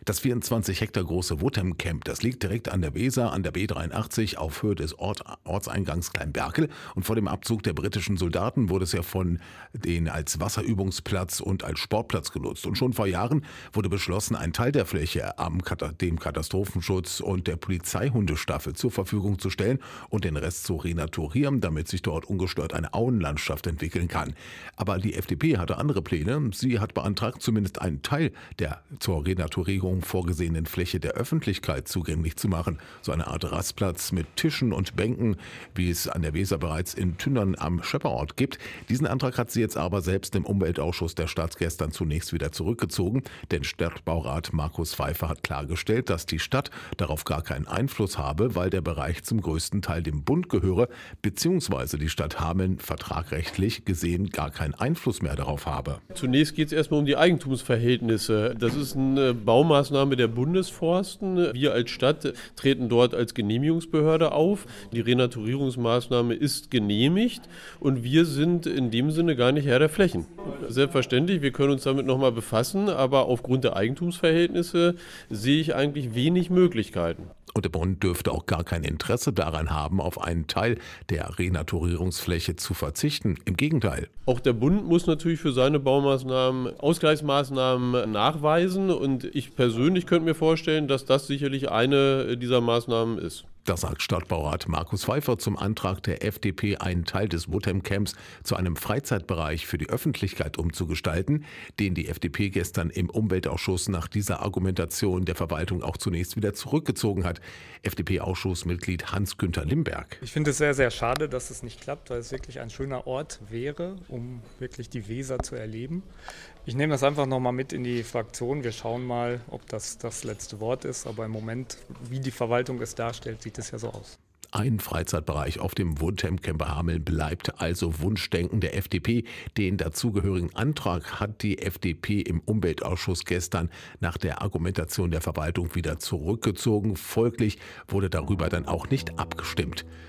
Das 24 Hektar große Wotham Camp, das liegt direkt an der Weser, an der B83 auf Höhe des Ortseingangs Kleinberkel. Und vor dem Abzug der britischen Soldaten wurde es ja von denen als Wasserübungsplatz und als Sportplatz genutzt. Und schon vor Jahren wurde beschlossen, einen Teil der Fläche dem Katastrophenschutz und der Polizeihundestaffel zur Verfügung zu stellen und den Rest zu renaturieren, damit sich dort ungestört eine Auenlandschaft entwickeln kann. Aber die FDP hatte andere Pläne. Sie hat beantragt, zumindest einen Teil der zur Renaturierung vorgesehenen Fläche der Öffentlichkeit zugänglich zu machen. So eine Art Rastplatz mit Tischen und Bänken, wie es an der Weser bereits in Tünnern am Schöpperort gibt. Diesen Antrag hat sie jetzt aber selbst im Umweltausschuss der Stadt gestern zunächst wieder zurückgezogen, denn Stadtbaurat Markus Pfeiffer hat klargestellt, dass die Stadt darauf gar keinen Einfluss habe, weil der Bereich zum größten Teil dem Bund gehöre, beziehungsweise die Stadt Hameln vertragrechtlich gesehen gar keinen Einfluss mehr darauf habe. Zunächst geht es erstmal um die Eigentumsverhältnisse. Das ist eine Baumaßnahme der Bundesforsten. Wir als Stadt treten dort als Genehmigungsbehörde auf. Die Renaturierungsmaßnahme ist genehmigt und wir sind in dem Sinne gar nicht Herr der Flächen. Selbstverständlich, wir können uns damit nochmal befassen, aber aufgrund der Eigentumsverhältnisse sehe ich eigentlich wenig Möglichkeiten. Und der Bund dürfte auch gar kein Interesse daran haben, auf einen Teil der Renaturierungsfläche zu verzichten. Im Gegenteil. Auch der Bund muss natürlich für seine Baumaßnahmen Ausgleichsmaßnahmen nachweisen und ich persönlich könnte mir vorstellen, dass das sicherlich eine dieser Maßnahmen ist. Das sagt Stadtbaurat Markus Pfeiffer zum Antrag der FDP, einen Teil des Wotham Camps zu einem Freizeitbereich für die Öffentlichkeit umzugestalten, den die FDP gestern im Umweltausschuss nach dieser Argumentation der Verwaltung auch zunächst wieder zurückgezogen hat. FDP-Ausschussmitglied Hans-Günther Limberg. Ich finde es sehr, sehr schade, dass es nicht klappt, weil es wirklich ein schöner Ort wäre, um wirklich die Weser zu erleben. Ich nehme das einfach nochmal mit in die Fraktion. Wir schauen mal, ob das das letzte Wort ist. Aber im Moment, wie die Verwaltung es darstellt, sieht es ja so aus. Ein Freizeitbereich auf dem Wotham Camp Hameln bleibt also Wunschdenken der FDP. Den dazugehörigen Antrag hat die FDP im Umweltausschuss gestern nach der Argumentation der Verwaltung wieder zurückgezogen. Folglich wurde darüber dann auch nicht abgestimmt.